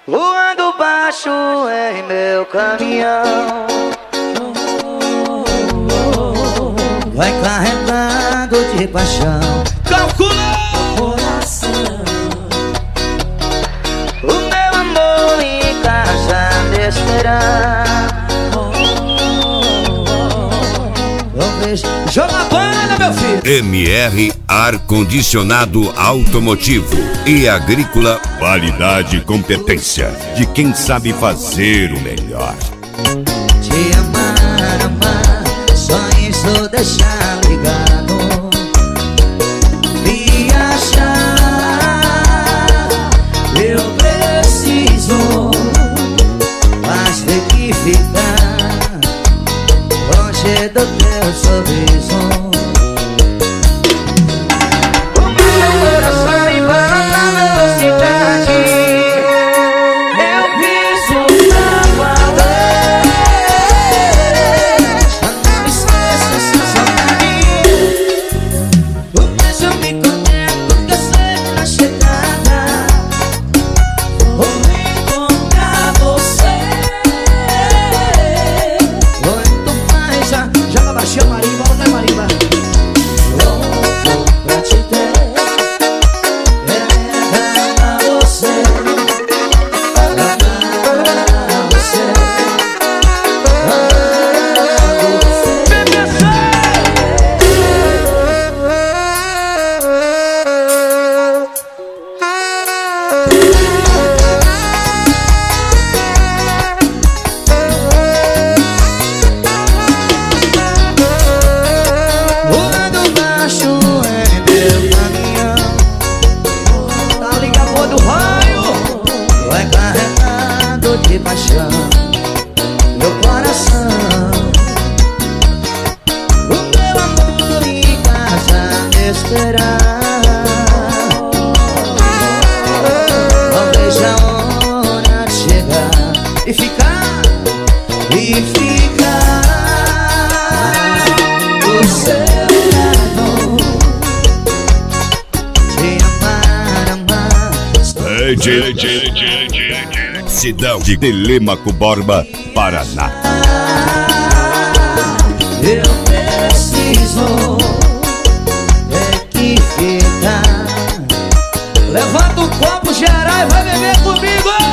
voando baixo em meu caminhão. Vai carregado de paixão. Calcula! Coração, o meu amor em casa me esperar. Joga a banda, meu filho! MR Ar-Condicionado Automotivo e Agrícola. Qualidade e competência de quem sabe fazer o melhor. Te amar, amar, só isso deixar ligado. Viajar, eu preciso, mas tem que ficar longe do teu sorriso. O meu coração embarca na velocidade. Eu piso na valente. Não esqueça essa saudade. Mas eu me conecto que eu sei na chegada. Vou encontrar você. Muito mais, joga baixinho a marimba, não é marimba. Louco pra te ter, pra você, pra você. Voando baixo em meu caminhão. Tá ligado do raio? Vai carregado de paixão meu coração. O meu amor em casa me esperar. Não vejo a hora de chegar e ficar do seu lado. Te amar, amar. Cidão de Telêmaco Borba, Paraná. Eu preciso que ficar. Levanta um copo geral e vai beber comigo.